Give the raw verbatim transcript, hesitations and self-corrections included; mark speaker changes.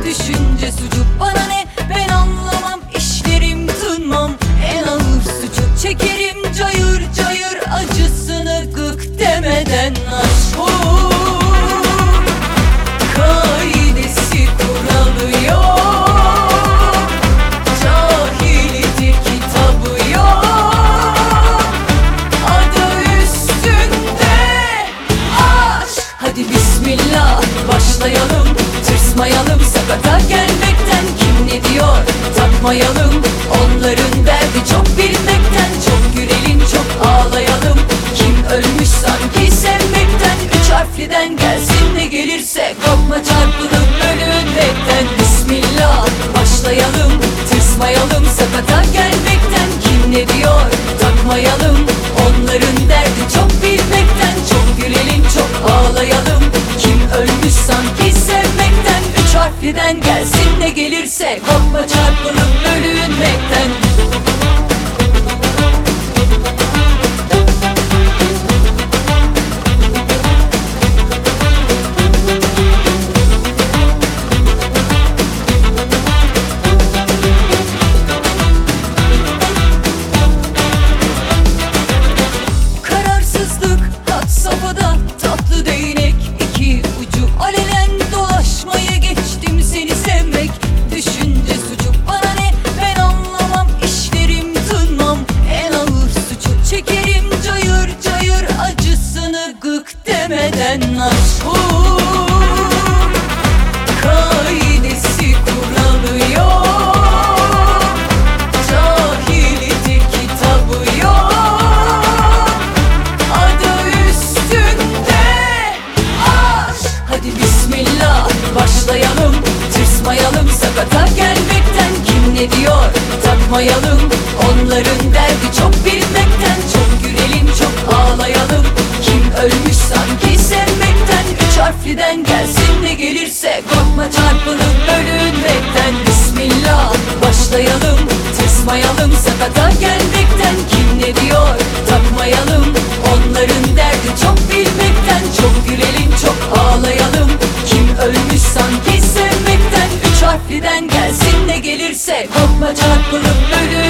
Speaker 1: Düşünce sucuk bana ne, ben anlamam, işlerim tınmam. En ağır sucuk çekerim cayır cayır, acısını gık demeden. Aşk o kaidesi kuralı yok, cahildi kitabı yok, adı üstünde aşk. Hadi bismillah başlayalım, tırsmayalım sakata gelmekten. Kim ne diyor takmayalım, onların derdi çok bilmekten. Çok gülelim çok ağlayalım, kim ölmüş sanki sevmekten. Üç harfliden gelsin ne gelirse, korkma çarpılıp bölünmekten. Bismillah başlayalım, tırsmayalım sakata gelmekten. Kim ne diyor takmayalım, onların derdi çok bilmekten. Çok gülelim çok ağlayalım, kim ölmüş sanki sevmekten. Üç harfliden gelsin ne gelirse, korkma çarpılıp bölünmekten. Kararsızlık had safhada, tatlı değnek iki ucu. Alenen dolaşmayı geçtim seni sevmek. Düşünce sucuk bana ne, ben anlamam, işlerim tınmam. En ağır suçu çekerim cayır cayır, acısını gık demeden. Aşk o kaidesi kuralı yok, cahildi kitabı yok, adı üstünde aşk. Hadi bismillah başlayalım, tırsmayalım sakata gelmekten. Kim ne diyor takmayalım, onların derdi çok bilmekten. Çok gülelim çok ağlayalım, kim ölmüş sanki sevmekten. Üç harfliden gelsin ne gelirse, korkma çarpılıp bölünmekten. Bismillah başlayalım, tırsmayalım sakata gelmekten. Kim ne diyor takmayalım, onların derdi çok bilmekten. Çok gülelim çok ağlayalım, kim ölmüş sanki sevmekten. Üç harfliden gelsin ne gelirse, korkma çarpılıp bölünmekten.